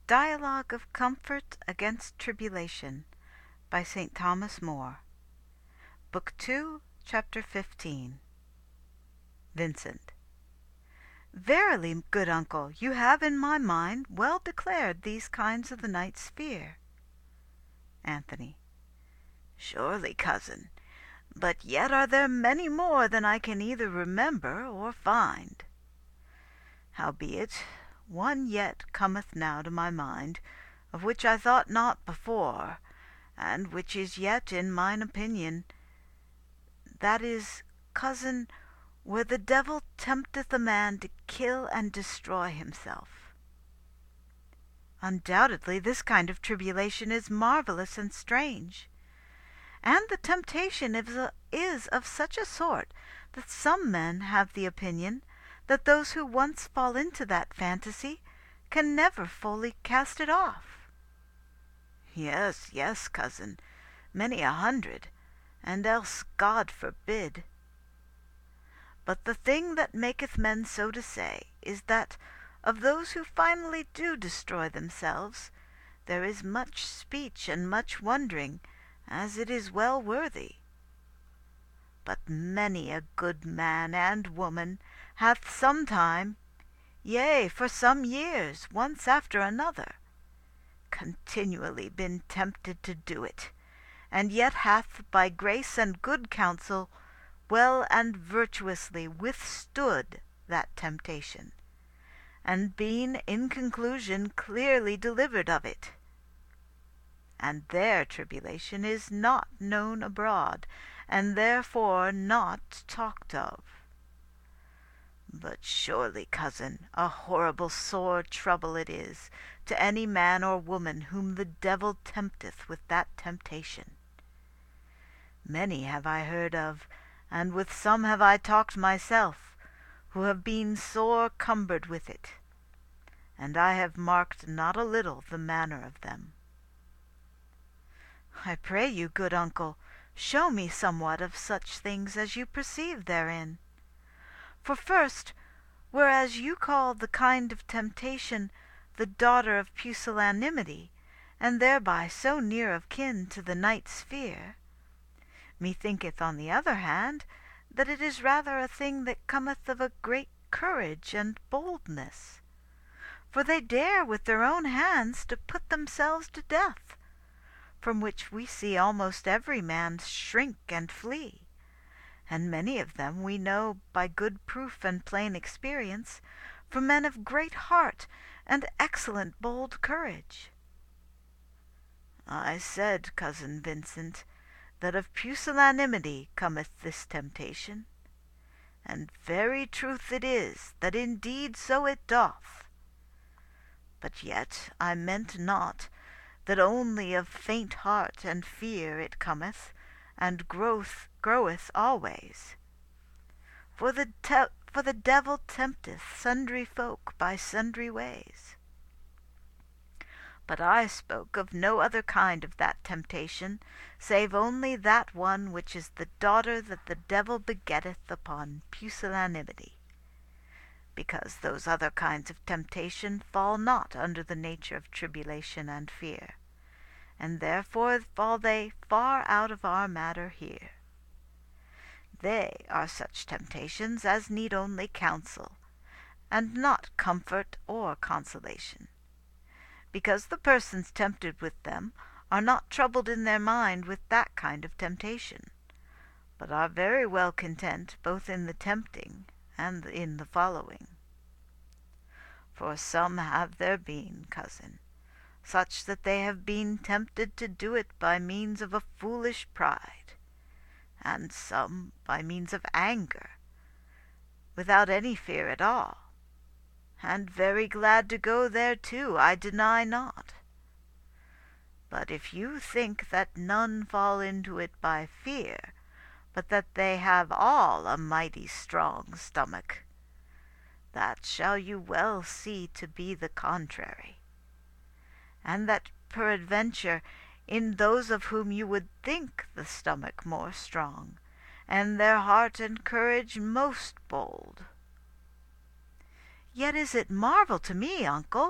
Dialogue of Comfort against Tribulation by St. Thomas More. Book 2, Chapter 15. Vincent. Verily, good uncle, you have in my mind well declared these kinds of the night's fear. Anthony. Surely, cousin, but yet are there many more than I can either remember or find. Howbeit, one yet cometh now to my mind, of which I thought not before, and which is yet in mine opinion, that is, cousin, where the devil tempteth a man to kill and destroy himself. Undoubtedly this kind of tribulation is marvellous and strange, and the temptation is of such a sort that some men have the opinion that those who once fall into that fantasy can never fully cast it off. Yes, yes, cousin, many 100, and else God forbid. But the thing that maketh men so to say is that of those who finally do destroy themselves, there is much speech and much wondering, as it is well worthy. But many a good man and woman hath sometime, yea, for some years, once after another, continually been tempted to do it, and yet hath by grace and good counsel well and virtuously withstood that temptation, and been in conclusion clearly delivered of it. And their tribulation is not known abroad, and therefore not talked of. But surely, cousin, a horrible sore trouble it is to any man or woman whom the devil tempteth with that temptation. Many have I heard of, and with some have I talked myself, who have been sore cumbered with it, and I have marked not a little the manner of them. I pray you, good uncle, show me somewhat of such things as you perceive therein. For first, whereas you call the kind of temptation the daughter of pusillanimity, and thereby so near of kin to the night's fear, methinketh on the other hand that it is rather a thing that cometh of a great courage and boldness. For they dare with their own hands to put themselves to death, from which we see almost every man shrink and flee, and many of them we know by good proof and plain experience, for men of great heart and excellent bold courage. I said, cousin Vincent, that of pusillanimity cometh this temptation, and very truth it is that indeed so it doth. But yet I meant not that only of faint heart and fear it cometh, and groweth always. For the devil tempteth sundry folk by sundry ways. But I spoke of no other kind of that temptation, save only that one which is the daughter that the devil begetteth upon pusillanimity, because those other kinds of temptation fall not under the nature of tribulation and fear, and therefore fall they far out of our matter here. They are such temptations as need only counsel, and not comfort or consolation, because the persons tempted with them are not troubled in their mind with that kind of temptation, but are very well content both in the tempting and in the following. For some have there been, cousin, such that they have been tempted to do it by means of a foolish pride, and some by means of anger, without any fear at all, and very glad to go thereto, I deny not. But if you think that none fall into it by fear, but that they have all a mighty strong stomach, that shall you well see to be the contrary, and that peradventure in those of whom you would think the stomach more strong, and their heart and courage most bold. Yet is it marvel to me, uncle,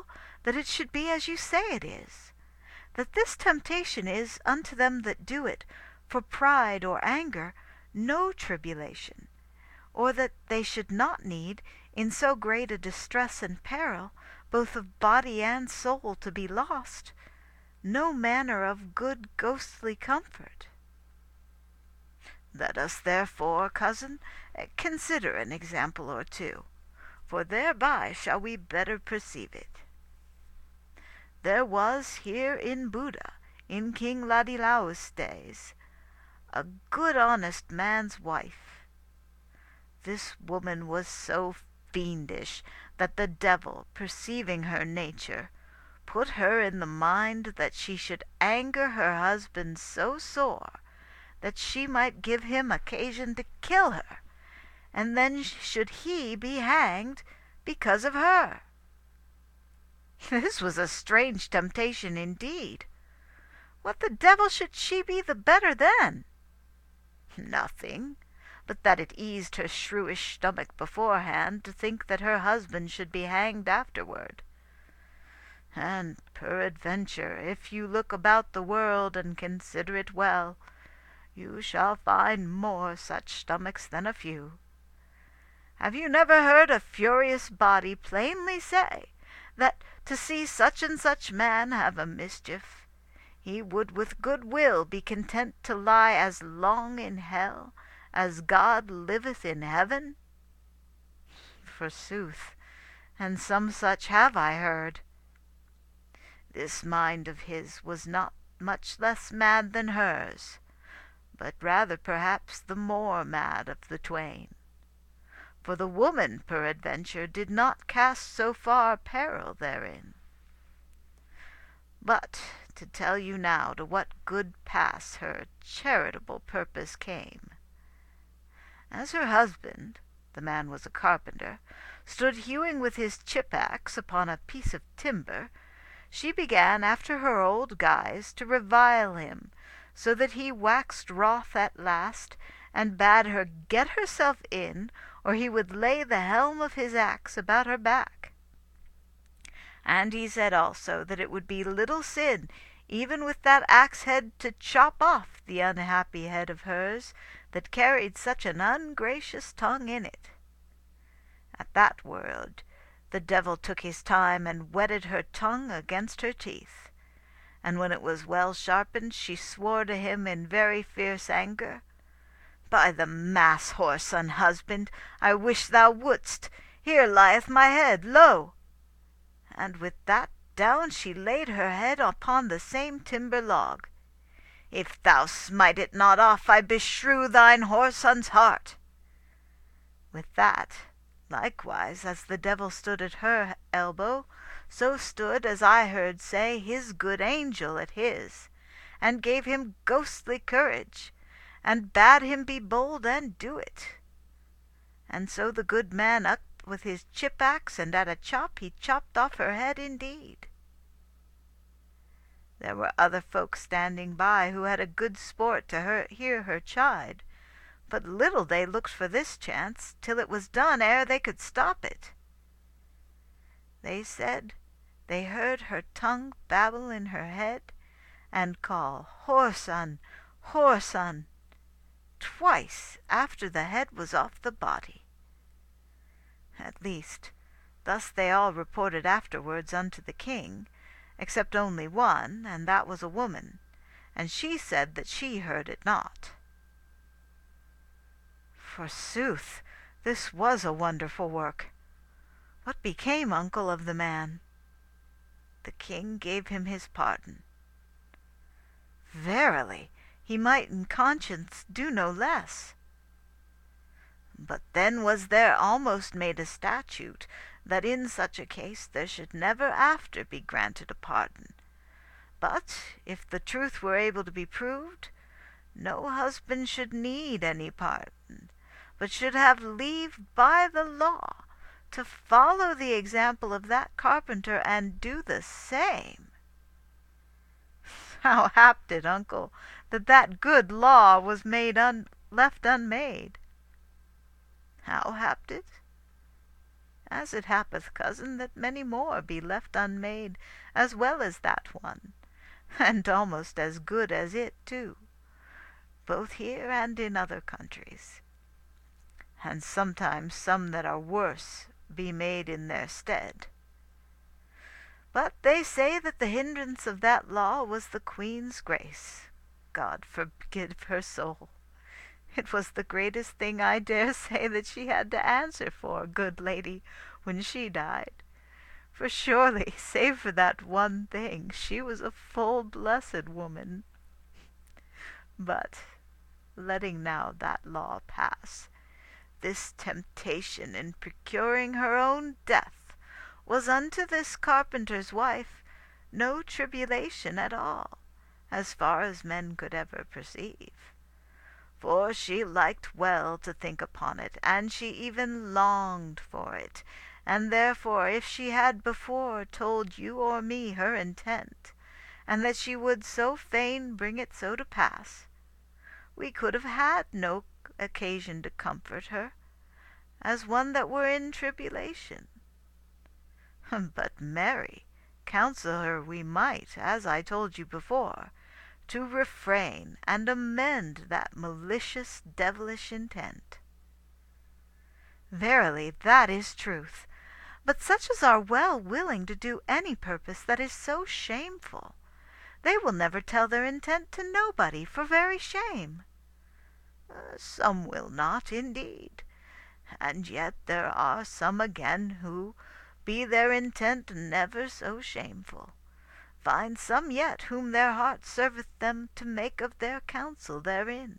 that it should be as you say it is, that this temptation is unto them that do it for pride or anger no tribulation, or that they should not need, in so great a distress and peril, both of body and soul, to be lost, no manner of good ghostly comfort. Let us therefore, cousin, consider an example or two, for thereby shall we better perceive it. There was here in Buda, in King Ladislaus' days, a good honest man's wife. This woman was so fiendish that the devil, perceiving her nature, put her in the mind that she should anger her husband so sore that she might give him occasion to kill her, and then should he be hanged because of her. This was a strange temptation indeed. What the devil should she be the better then? Nothing, but that it eased her shrewish stomach beforehand to think that her husband should be hanged afterward. And peradventure, if you look about the world and consider it well, you shall find more such stomachs than a few. Have you never heard a furious body plainly say that to see such and such man have a mischief, he would with good will be content to lie as long in hell as God liveth in heaven? Forsooth, and some such have I heard. This mind of his was not much less mad than hers, but rather perhaps the more mad of the twain. For the woman, peradventure, did not cast so far peril therein. But to tell you now to what good pass her charitable purpose came. As her husband, the man was a carpenter, stood hewing with his chip-axe upon a piece of timber, she began after her old guise to revile him, so that he waxed wroth at last, and bade her get herself in, or he would lay the helm of his axe about her back. And he said also that it would be little sin, even with that axe head, to chop off the unhappy head of hers that carried such an ungracious tongue in it. At that word the devil took his time and whetted her tongue against her teeth, and when it was well sharpened she swore to him in very fierce anger, "By the mass, whoreson husband, I wish thou wouldst. Here lieth my head, lo!" And with that down she laid her head upon the same timber log. "If thou smite it not off, I beshrew thine whoreson's heart." With that, likewise, as the devil stood at her elbow, so stood, as I heard say, his good angel at his, and gave him ghostly courage, and bade him be bold and do it. And so the good man up with his chip-axe, and at a chop he chopped off her head indeed. There were other folk standing by who had a good sport to hear her chide, but little they looked for this chance, till it was done ere they could stop it. They said they heard her tongue babble in her head, and call "Whoreson, whoreson," twice after the head was off the body. At least, thus they all reported afterwards unto the king, except only one, and that was a woman, and she said that she heard it not. Forsooth, this was a wonderful work. What became, uncle, of the man? The king gave him his pardon. Verily, he might in conscience do no less. But then was there almost made a statute that in such a case there should never after be granted a pardon, but if the truth were able to be proved, no husband should need any pardon, but should have leave by the law to follow the example of that carpenter and do the same. How happed it, uncle, that that good law was left unmade? How happed it? as it happeth, cousin, that many more be left unmade as well as that one, and almost as good as it too, both here and in other countries, and sometimes some that are worse be made in their stead. But they say that the hindrance of that law was the Queen's grace. God forgive her soul. It was the greatest thing, I dare say, that she had to answer for, good lady, when she died. For surely, save for that one thing, she was a full blessed woman. But, letting now that law pass, this temptation in procuring her own death was unto this carpenter's wife no tribulation at all, as far as men could ever perceive. For she liked well to think upon it, and she even longed for it, and therefore if she had before told you or me her intent, and that she would so fain bring it so to pass, we could have had no occasion to comfort her, as one that were in tribulation. But Mary, counsel her we might, as I told you before, to refrain and amend that malicious devilish intent. Verily, that is truth. But such as are well willing to do any purpose that is so shameful, they will never tell their intent to nobody for very shame. Some will not, indeed, and yet there are some again who, be their intent never so shameful, find some yet whom their heart serveth them to make of their counsel therein.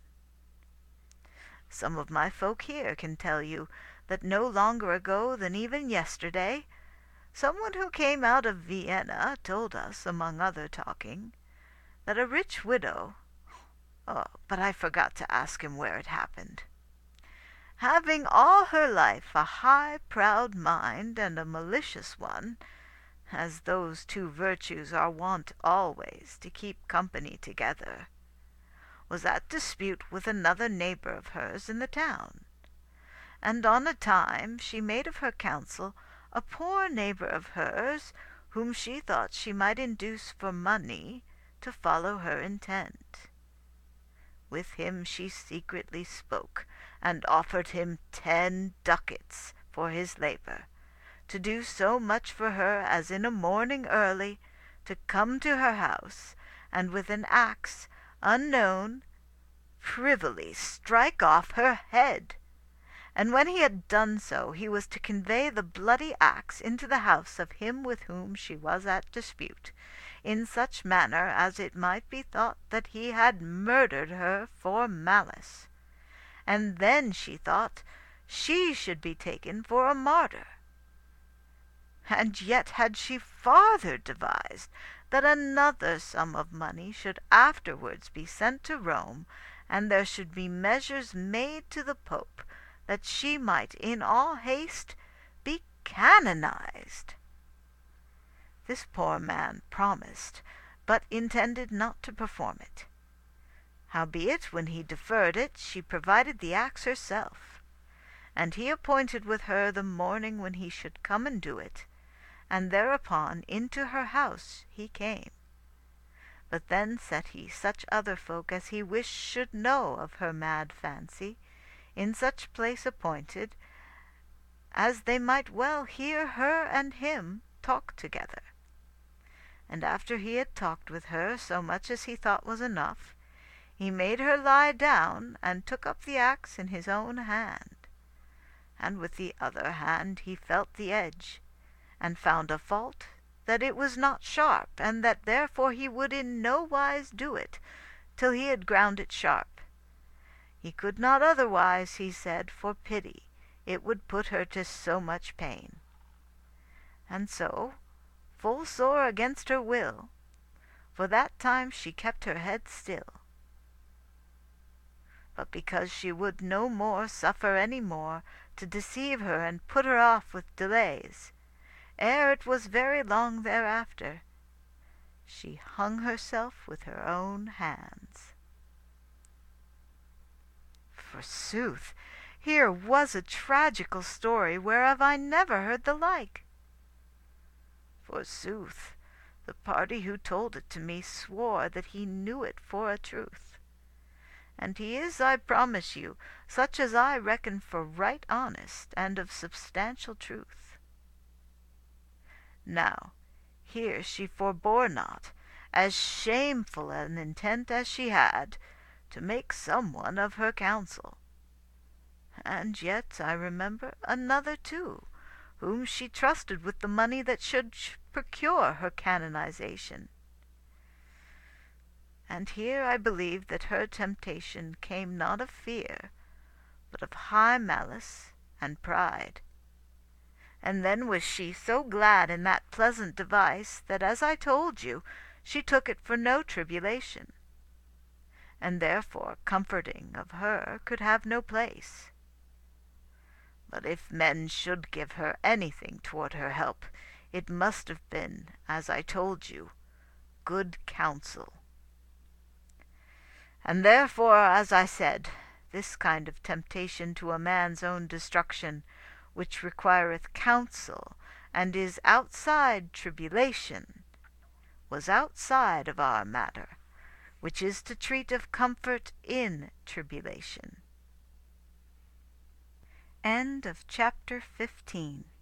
Some of my folk here can tell you that no longer ago than even yesterday, someone who came out of Vienna told us, among other talking, that a rich widow, but I forgot to ask him where it happened, having all her life a high proud mind and a malicious one, as those two virtues are wont always to keep company together, was at dispute with another neighbour of hers in the town, and on a time she made of her counsel a poor neighbour of hers, whom she thought she might induce for money to follow her intent. With him she secretly spoke, and offered him 10 ducats for his labour, to do so much for her as in a morning early to come to her house, and with an axe unknown privily strike off her head. And when he had done so, he was to convey the bloody axe into the house of him with whom she was at dispute, in such manner as it might be thought that he had murdered her for malice. And then she thought she should be taken for a martyr. And yet had she farther devised that another sum of money should afterwards be sent to Rome, and there should be measures made to the Pope, that she might in all haste be canonized. This poor man promised, but intended not to perform it. Howbeit, when he deferred it, she provided the axe herself, and he appointed with her the morning when he should come and do it, and thereupon into her house he came. But then set he such other folk as he wished should know of her mad fancy, in such place appointed, as they might well hear her and him talk together. And after he had talked with her so much as he thought was enough, he made her lie down, and took up the axe in his own hand, and with the other hand he felt the edge, and found a fault, that it was not sharp, and that therefore he would in no wise do it till he had ground it sharp. He could not otherwise, he said, for pity it would put her to so much pain. And so, full sore against her will, for that time she kept her head still. But because she would no more suffer any more to deceive her and put her off with delays, ere it was very long thereafter, she hung herself with her own hands. Forsooth, Here was a tragical story whereof I never heard the like. Forsooth, the party who told it to me swore that he knew it for a truth. And he is, I promise you, such as I reckon for right honest and of substantial truth. Now here she forbore not, as shameful an intent as she had, to make some one of her counsel. And yet I remember another too, whom she trusted with the money that should procure her canonization. And here I believe that her temptation came not of fear, but of high malice and pride. And then was she so glad in that pleasant device that, as I told you, she took it for no tribulation, and therefore comforting of her could have no place. But if men should give her anything toward her help, it must have been, as I told you, good counsel. And therefore, as I said, this kind of temptation to a man's own destruction, which requireth counsel, and is outside tribulation, was outside of our matter, which is to treat of comfort in tribulation. End of chapter 15.